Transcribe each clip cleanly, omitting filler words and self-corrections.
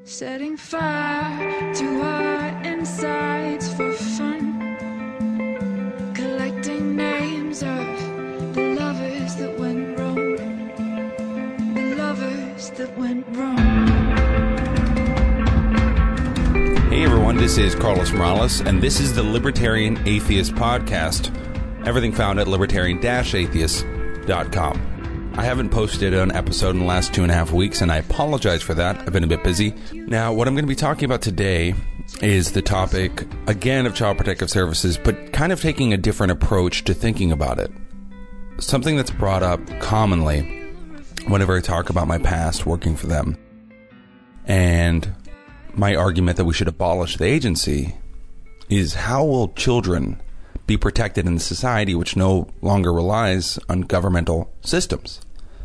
Setting fire to our insides for fun. Collecting names of the lovers that went wrong. The lovers that went wrong. Hey everyone, this is Carlos Morales, and this is the Libertarian Atheist Podcast. Everything found at libertarian-atheist.com. I haven't posted an episode in the last 2.5 weeks, and I apologize for that. I've been a bit busy. Now, what I'm going to be talking about today is the topic, again, of Child Protective Services, but kind of taking a different approach to thinking about it. Something that's brought up commonly whenever I talk about my past working for them, and my argument that we should abolish the agency, is how will children be protected in a society which no longer relies on governmental systems?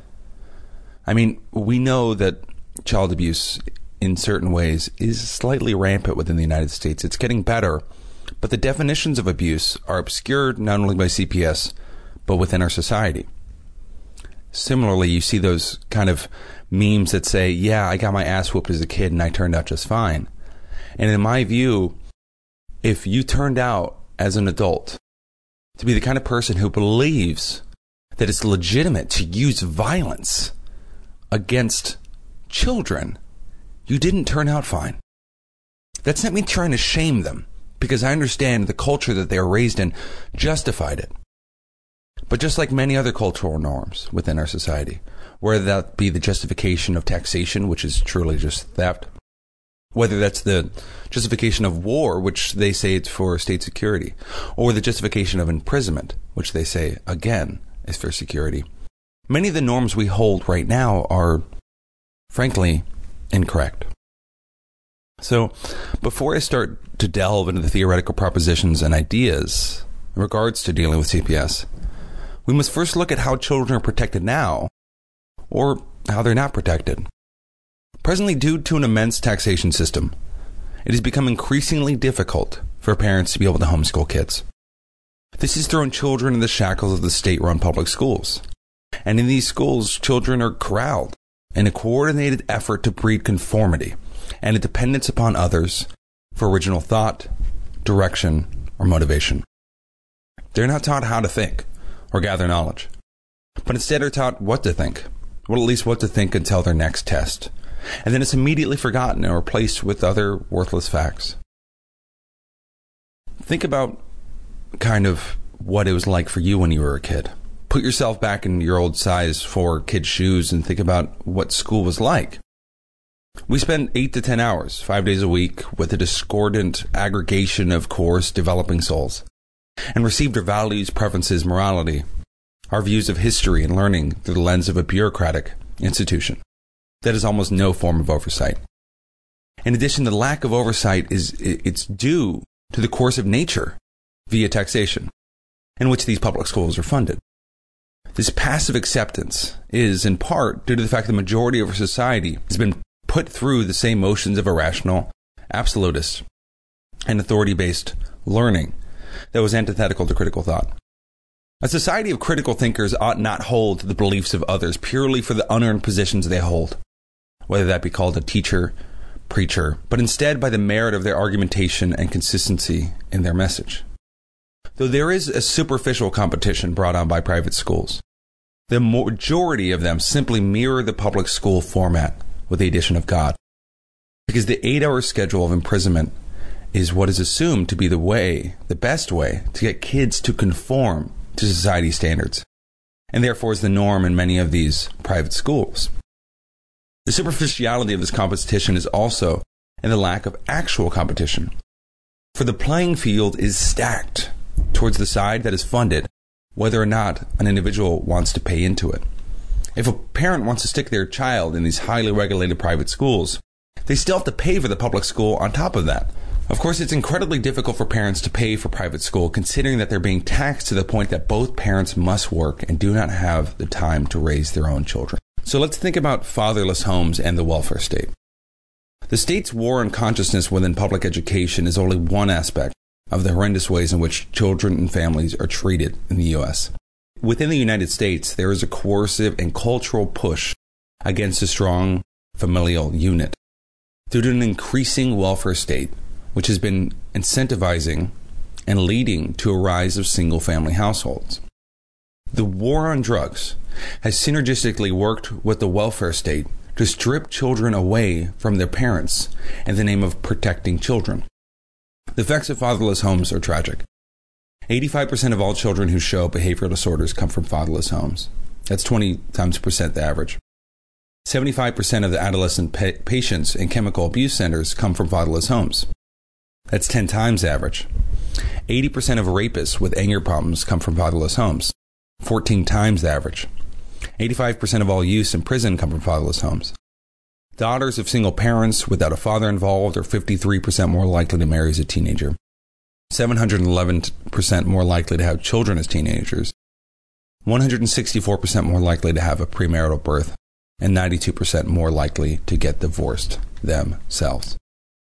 I mean, we know that child abuse in certain ways is slightly rampant within the United States. It's getting better, but the definitions of abuse are obscured not only by CPS, but within our society. Similarly, you see those kind of memes that say, yeah, I got my ass whooped as a kid and I turned out just fine. And in my view, if you turned out as an adult to be the kind of person who believes that it's legitimate to use violence against children, you didn't turn out fine. That's not me trying to shame them, because I understand the culture that they are raised in justified it. But just like many other cultural norms within our society, whether that be the justification of taxation, which is truly just theft, whether that's the justification of war, which they say it's for state security, or the justification of imprisonment, which they say, again, is for security. Many of the norms we hold right now are, frankly, incorrect. So, before I start to delve into the theoretical propositions and ideas in regards to dealing with CPS, we must first look at how children are protected now, or how they're not protected. Presently, due to an immense taxation system, it has become increasingly difficult for parents to be able to homeschool kids. This has thrown children in the shackles of the state-run public schools. And in these schools, children are corralled in a coordinated effort to breed conformity and a dependence upon others for original thought, direction, or motivation. They're not taught how to think or gather knowledge, but instead are taught what to think, well, at least what to think until their next test. And then it's immediately forgotten and replaced with other worthless facts. Think about kind of what it was like for you when you were a kid. Put yourself back in your old size 4 kid's shoes and think about what school was like. We spent 8 to 10 hours, 5 days a week, with a discordant aggregation of coarse, developing souls, and received our values, preferences, morality, our views of history and learning through the lens of a bureaucratic institution that is almost no form of oversight. In addition, the lack of oversight it's due to the course of nature via taxation, in which these public schools are funded. This passive acceptance is, in part, due to the fact that the majority of our society has been put through the same motions of irrational, absolutist, and authority-based learning that was antithetical to critical thought. A society of critical thinkers ought not hold to the beliefs of others purely for the unearned positions they hold, whether that be called a teacher, preacher, but instead by the merit of their argumentation and consistency in their message. Though there is a superficial competition brought on by private schools, the majority of them simply mirror the public school format with the addition of God, because the 8-hour schedule of imprisonment is what is assumed to be the best way to get kids to conform to society standards, and therefore is the norm in many of these private schools. The superficiality of this competition is also in the lack of actual competition, for the playing field is stacked towards the side that is funded, whether or not an individual wants to pay into it. If a parent wants to stick their child in these highly regulated private schools, they still have to pay for the public school on top of that. Of course, it's incredibly difficult for parents to pay for private school, considering that they're being taxed to the point that both parents must work and do not have the time to raise their own children. So let's think about fatherless homes and the welfare state. The state's war on consciousness within public education is only one aspect of the horrendous ways in which children and families are treated in the U.S. Within the United States, there is a coercive and cultural push against a strong familial unit. due to an increasing welfare state, which has been incentivizing and leading to a rise of single-family households. The war on drugs has synergistically worked with the welfare state to strip children away from their parents in the name of protecting children. The effects of fatherless homes are tragic. 85% of all children who show behavioral disorders come from fatherless homes. That's 20 times percent the average. 75% of the adolescent patients in chemical abuse centers come from fatherless homes. That's 10 times average. 80% of rapists with anger problems come from fatherless homes. 14 times the average. 85% of all youths in prison come from fatherless homes. Daughters of single parents without a father involved are 53% more likely to marry as a teenager. 711% more likely to have children as teenagers. 164% more likely to have a premarital birth. And 92% more likely to get divorced themselves.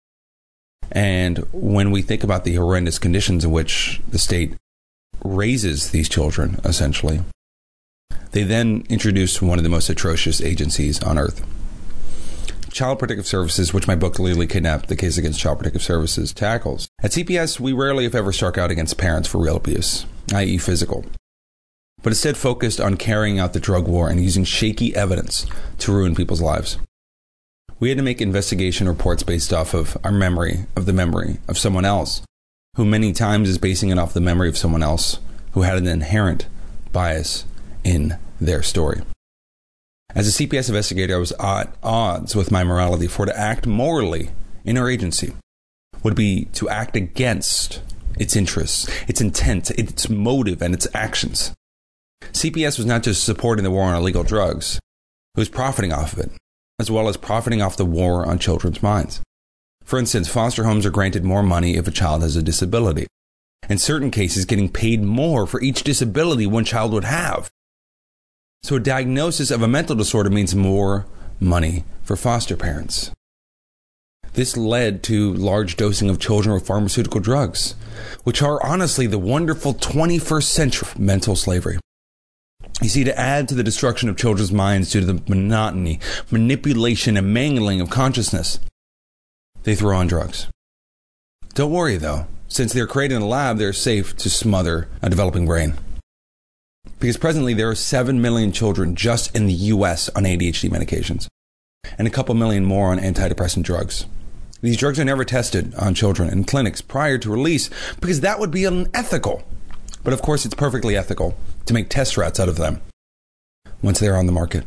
And when we think about the horrendous conditions in which the state raises these children, essentially, they then introduce one of the most atrocious agencies on earth. Child Protective Services, which my book, Legally Kidnapped, The Case Against Child Protective Services, tackles. At CPS, we rarely, if ever, struck out against parents for real abuse, i.e. physical, but instead focused on carrying out the drug war and using shaky evidence to ruin people's lives. We had to make investigation reports based off of our memory of someone else, who many times is basing it off the memory of someone else who had an inherent bias in their story. As a CPS investigator, I was at odds with my morality, for to act morally in our agency would be to act against its interests, its intent, its motive, and its actions. CPS was not just supporting the war on illegal drugs, it was profiting off of it, as well as profiting off the war on children's minds. For instance, foster homes are granted more money if a child has a disability. In certain cases, getting paid more for each disability one child would have. So a diagnosis of a mental disorder means more money for foster parents. This led to large dosing of children with pharmaceutical drugs, which are honestly the wonderful 21st century mental slavery. You see, to add to the destruction of children's minds due to the monotony, manipulation, and mangling of consciousness, they throw on drugs. Don't worry, though. Since they're created in a lab, they're safe to smother a developing brain. Because presently, there are 7 million children just in the U.S. on ADHD medications, and a couple million more on antidepressant drugs. These drugs are never tested on children in clinics prior to release because that would be unethical. But of course, it's perfectly ethical to make test rats out of them once they're on the market.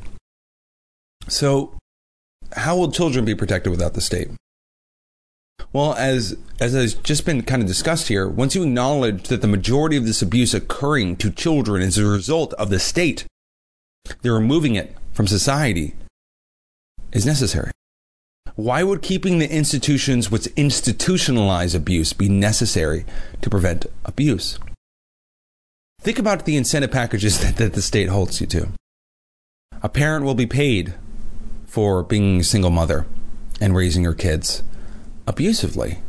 So, how will children be protected without the state? Well, as has just been kind of discussed here, once you acknowledge that the majority of this abuse occurring to children is a result of the state, they're removing it from society is necessary. Why would keeping the institutions which institutionalize abuse be necessary to prevent abuse? Think about the incentive packages that the state holds you to. A parent will be paid for being a single mother and raising her kids abusively.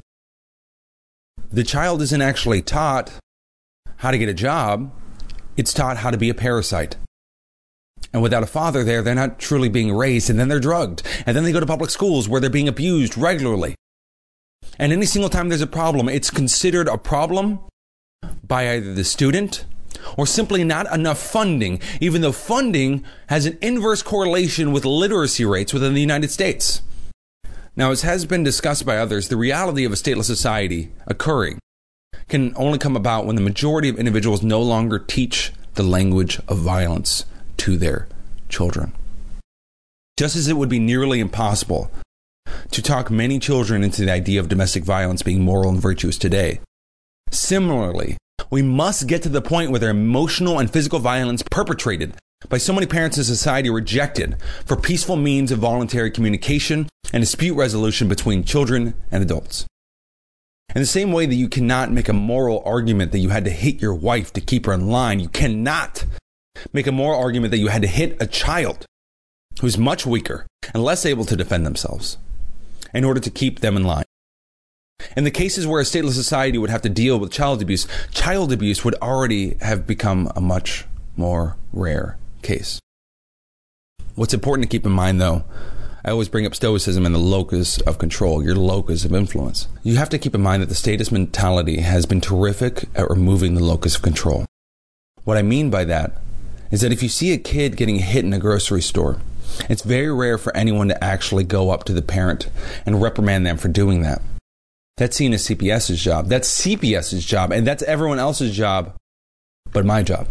The child isn't actually taught how to get a job. It's taught how to be a parasite. And without a father there, they're not truly being raised, and then they're drugged. And then they go to public schools where they're being abused regularly. And any single time there's a problem, it's considered a problem by either the student or simply not enough funding, even though funding has an inverse correlation with literacy rates within the United States. Now, as has been discussed by others, the reality of a stateless society occurring can only come about when the majority of individuals no longer teach the language of violence to their children. Just as it would be nearly impossible to talk many children into the idea of domestic violence being moral and virtuous today, similarly, we must get to the point where their emotional and physical violence perpetrated by so many parents in society rejected for peaceful means of voluntary communication and dispute resolution between children and adults. In the same way that you cannot make a moral argument that you had to hit your wife to keep her in line, you cannot make a moral argument that you had to hit a child who's much weaker and less able to defend themselves in order to keep them in line. In the cases where a stateless society would have to deal with child abuse would already have become a much more rare case. What's important to keep in mind, though, I always bring up Stoicism and the locus of control, your locus of influence. You have to keep in mind that the statist mentality has been terrific at removing the locus of control. What I mean by that is that if you see a kid getting hit in a grocery store, it's very rare for anyone to actually go up to the parent and reprimand them for doing that. That's seen as CPS's job. That's CPS's job, and that's everyone else's job but my job.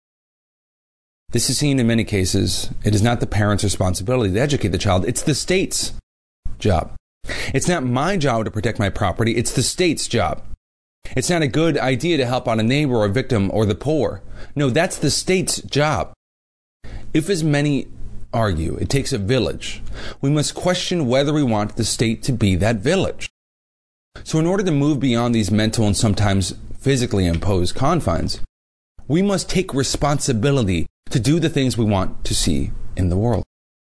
This is seen in many cases. It is not the parent's responsibility to educate the child. It's the state's job. It's not my job to protect my property. It's the state's job. It's not a good idea to help out a neighbor or a victim or the poor. No, that's the state's job. If, as many argue, it takes a village, we must question whether we want the state to be that village. So in order to move beyond these mental and sometimes physically imposed confines, we must take responsibility to do the things we want to see in the world.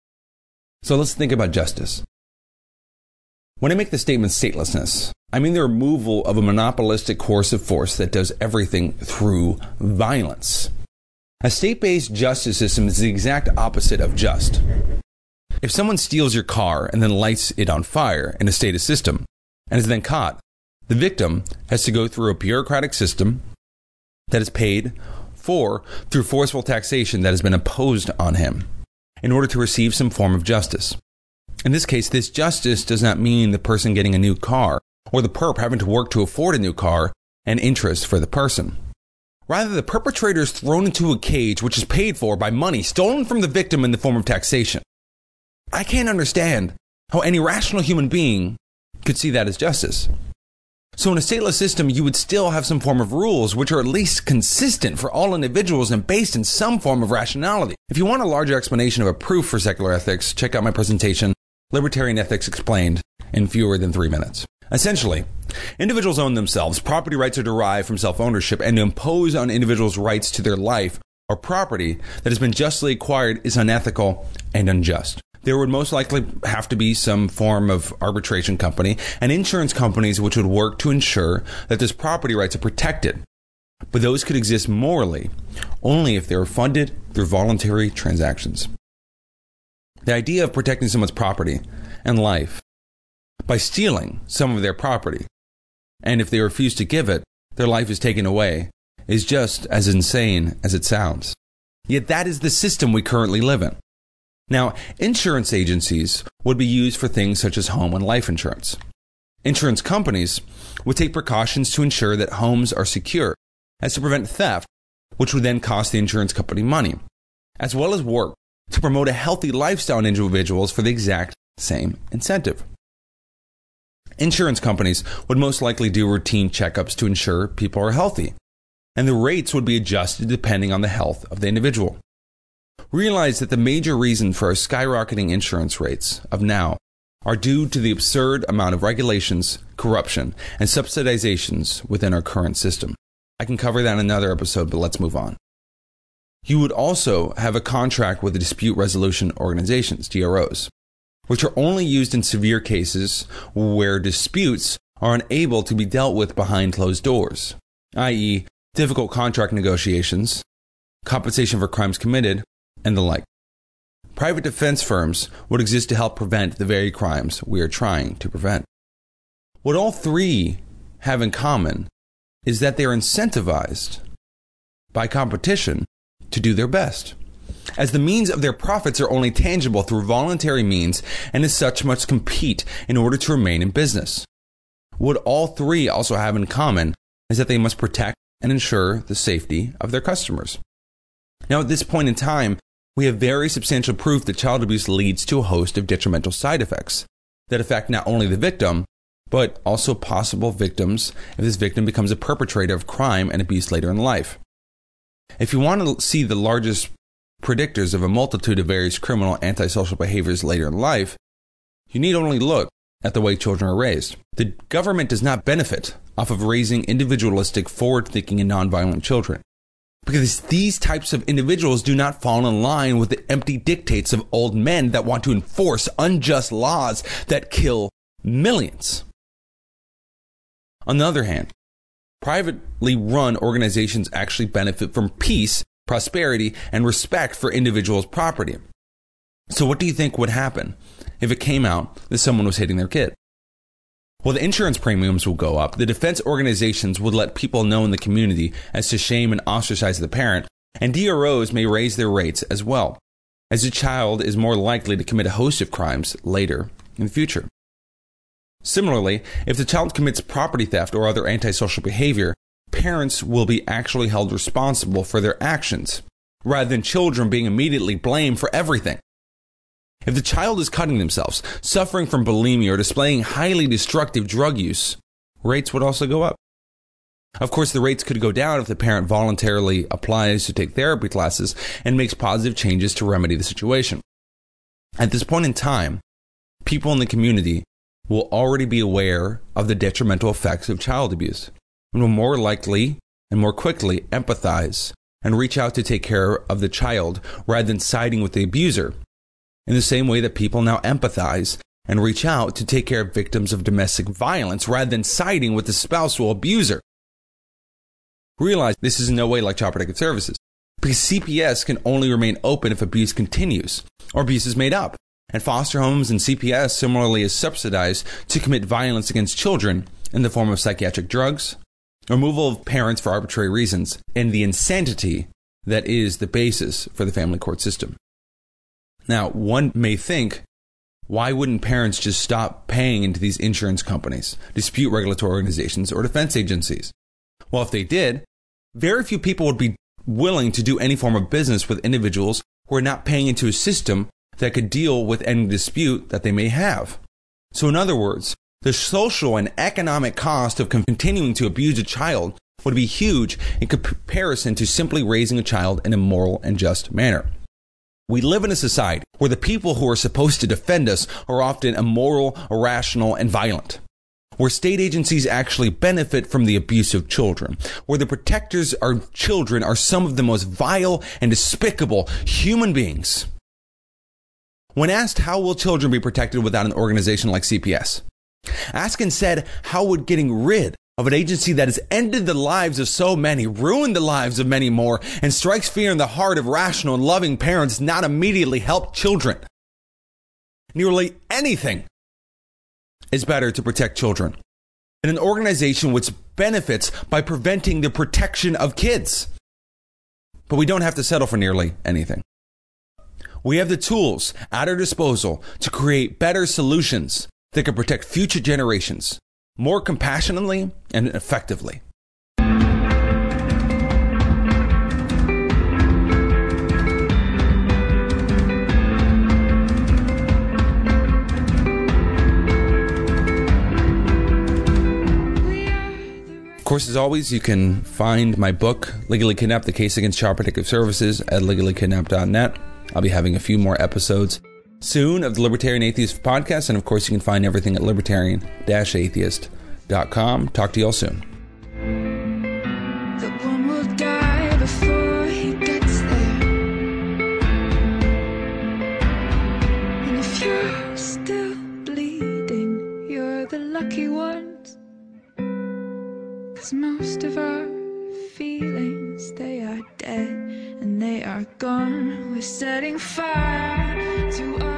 So let's think about justice. When I make the statement statelessness, I mean the removal of a monopolistic coercive force that does everything through violence. A state-based justice system is the exact opposite of just. If someone steals your car and then lights it on fire in a statist system and is then caught, the victim has to go through a bureaucratic system that is paid for through forceful taxation that has been imposed on him in order to receive some form of justice. In this case, this justice does not mean the person getting a new car or the perp having to work to afford a new car and interest for the person. Rather, the perpetrator is thrown into a cage which is paid for by money stolen from the victim in the form of taxation. I can't understand how any rational human being could see that as justice. So in a stateless system, you would still have some form of rules which are at least consistent for all individuals and based in some form of rationality. If you want a larger explanation of a proof for secular ethics, check out my presentation, Libertarian Ethics Explained, in fewer than 3 minutes. Essentially, individuals own themselves. Property rights are derived from self-ownership, and to impose on individuals' rights to their life or property that has been justly acquired is unethical and unjust. There would most likely have to be some form of arbitration company and insurance companies which would work to ensure that those property rights are protected. But those could exist morally only if they were funded through voluntary transactions. The idea of protecting someone's property and life by stealing some of their property, and if they refuse to give it, their life is taken away, is just as insane as it sounds. Yet that is the system we currently live in. Now, insurance agencies would be used for things such as home and life insurance. Insurance companies would take precautions to ensure that homes are secure, as to prevent theft, which would then cost the insurance company money, as well as work to promote a healthy lifestyle in individuals for the exact same incentive. Insurance companies would most likely do routine checkups to ensure people are healthy, and the rates would be adjusted depending on the health of the individual. Realize that the major reason for our skyrocketing insurance rates of now are due to the absurd amount of regulations, corruption, and subsidizations within our current system. I can cover that in another episode, but let's move on. You would also have a contract with the dispute resolution organizations, DROs, which are only used in severe cases where disputes are unable to be dealt with behind closed doors, i.e., difficult contract negotiations, compensation for crimes committed, and the like. Private defense firms would exist to help prevent the very crimes we are trying to prevent. What all three have in common is that they are incentivized by competition to do their best, as the means of their profits are only tangible through voluntary means and as such must compete in order to remain in business. What all three also have in common is that they must protect and ensure the safety of their customers. Now, at this point in time, we have very substantial proof that child abuse leads to a host of detrimental side effects that affect not only the victim, but also possible victims if this victim becomes a perpetrator of crime and abuse later in life. If you want to see the largest predictors of a multitude of various criminal antisocial behaviors later in life, you need only look at the way children are raised. The government does not benefit off of raising individualistic, forward-thinking, and nonviolent children, because these types of individuals do not fall in line with the empty dictates of old men that want to enforce unjust laws that kill millions. On the other hand, privately run organizations actually benefit from peace, prosperity, and respect for individuals' property. So what do you think would happen if it came out that someone was hitting their kid. Well, the insurance premiums will go up. The defense organizations would let people know in the community as to shame and ostracize the parent, and DROs may raise their rates as well, as the child is more likely to commit a host of crimes later in the future. Similarly, if the child commits property theft or other antisocial behavior, parents will be actually held responsible for their actions, rather than children being immediately blamed for everything. If the child is cutting themselves, suffering from bulimia, or displaying highly destructive drug use, rates would also go up. Of course, the rates could go down if the parent voluntarily applies to take therapy classes and makes positive changes to remedy the situation. At this point in time, people in the community will already be aware of the detrimental effects of child abuse and will more likely and more quickly empathize and reach out to take care of the child rather than siding with the abuser, in the same way that people now empathize and reach out to take care of victims of domestic violence rather than siding with the spousal abuser. Realize this is in no way like Child Protective Services, because CPS can only remain open if abuse continues or abuse is made up, and foster homes and CPS similarly is subsidized to commit violence against children in the form of psychiatric drugs, removal of parents for arbitrary reasons, and the insanity that is the basis for the family court system. Now, one may think, why wouldn't parents just stop paying into these insurance companies, dispute regulatory organizations, or defense agencies? Well, if they did, very few people would be willing to do any form of business with individuals who are not paying into a system that could deal with any dispute that they may have. So in other words, the social and economic cost of continuing to abuse a child would be huge in comparison to simply raising a child in a moral and just manner. We live in a society where the people who are supposed to defend us are often immoral, irrational, and violent. Where state agencies actually benefit from the abuse of children. Where the protectors of children are some of the most vile and despicable human beings. When asked how will children be protected without an organization like CPS, ask instead how would getting rid of an agency that has ended the lives of so many, ruined the lives of many more, and strikes fear in the heart of rational and loving parents not immediately help children. Nearly anything is better to protect children than an organization which benefits by preventing the protection of kids. But we don't have to settle for nearly anything. We have the tools at our disposal to create better solutions that can protect future generations more compassionately and effectively. Of course, as always, you can find my book, Legally Kidnapped, The Case Against Child Protective Services, at legallykidnapped.net. I'll be having a few more episodes soon of the Libertarian Atheist podcast, and of course you can find everything at libertarian-atheist.com. Talk to you all soon. That one will die before he gets there. And if you're still bleeding, you're the lucky ones. 'Cause most of our feelings, they are dead and they are gone. We're setting fire to our